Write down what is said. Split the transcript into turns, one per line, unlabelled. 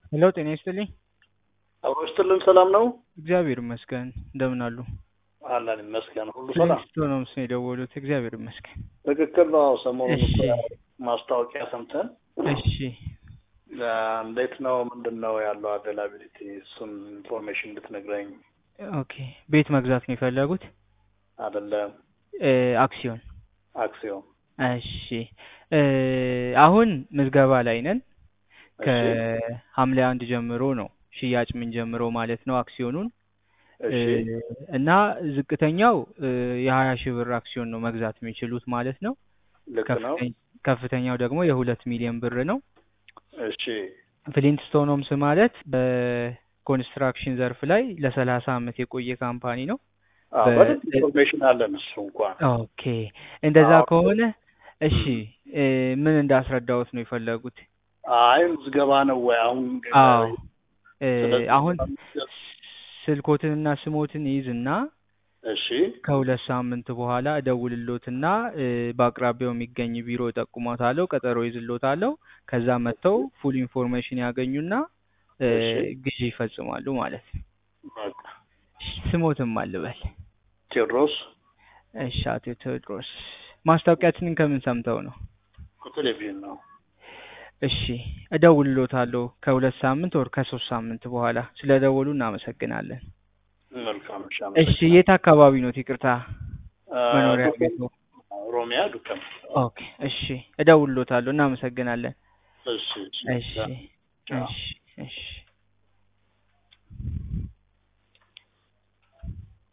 ሄሎ ጤና ይስጥልኝ።
አውስትልን ሰላም ነው?
እግዚአብሔር ይመስገን። እንደምን አሉ?
አለን ይመስገን ሁሉ ሰላም።
ፍሊንስቶን ነው ምስል የደወሉት። እግዚአብሔር ይመስገን።
ትክክል ነው። ሰሞኑን
እሺ
እኮ ማስታወቂያ ሰምተን
እሺ
እንዴት ነው ምንድን ነው ያለው አቬላቢሊቲ እሱን ኢንፎርሜሽን እንድትነግረኝ።
ኦኬ። ቤት መግዛት ነው የፈለጉት?
አይደለም
አክሲዮን።
አክሲዮን።
እሺ አሁን ምዝገባ ላይ ነን።
እሺ
ከሐምሌ 1 ጀምሮ ነው ሽያጭ ምን ጀምሮ ማለት ነው አክሲዮኑን
እሺ
እና ዝቅተኛው የ20 ሺህ ብር አክሲዮን ነው መግዛት የሚችሉት ማለት ነው።
ልክ ነው።
ከፍተኛው ደግሞ የ2 ሚሊዮን ብር ነው።
እሺ
ፍሊንትስቶን ሆምስ ማለት በኮንስትራክሽን ዘርፍ ላይ ለ30 ዓመት የቆየ ካምፓኒ ነው።
በደንብ ኢንፎርሜሽን አለን እሱ እንኳን።
ኦኬ እንደዛ
አዎ።
ከሆነ እሺ ምን እንዳስረዳዎት ነው የፈለጉት?
አይ ምዝገባ ነው ወይ አሁን?
አዎ
ስለዚህ
አሁን ስልኮትንና ስሞትን ይዝና
እሺ
ከሁለት ሳምንት በኋላ እደውልሎትና በአቅራቢያው የሚገኝ ቢሮ እጠቁሞታለሁ፣ ቀጠሮ ይዝሎታለሁ። ከዛ መጥተው ፉል ኢንፎርሜሽን ያገኙና
እሺ
ግዢ ይፈጽማሉ ማለት ነው።
በቃ
ስሞትም አልበል።
ቴዎድሮስ
እሺ አቶ ቴዎድሮስ ማስታወቂያችንን ከምን ሰምተው ነው?
ቴሌቪዥን ነው።
እሺ እደውልሎታለሁ ከሁለት ሳምንት ወር ከሶስት ሳምንት በኋላ። ስለደወሉ እናመሰግናለን።
መልካም
እሺ የት አካባቢ ነው ይቅርታ መኖሪያ ቤቱ?
ኦሮሚያ ዱከም።
ኦኬ እሺ እደውልሎታለሁ። እናመሰግናለን።
እሺ
እሺ እሺ እሺ